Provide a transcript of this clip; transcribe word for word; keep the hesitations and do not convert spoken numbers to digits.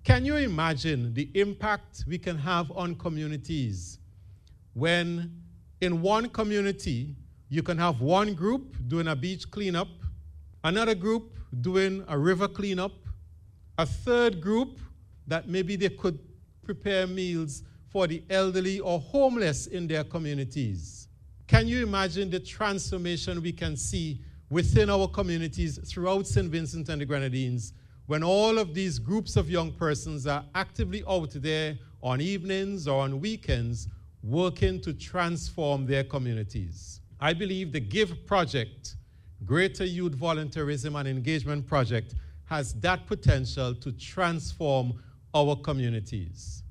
Can you imagine the impact we can have on communities when in one community you can have one group doing a beach cleanup, another group doing a river cleanup, a third group that maybe they could prepare meals for the elderly or homeless in their communities? Can you imagine the transformation we can see within our communities throughout Saint Vincent and the Grenadines when all of these groups of young persons are actively out there on evenings or on weekends working to transform their communities? I believe the GIVE project, Greater Youth Volunteerism and Engagement Project, has that potential to transform our communities.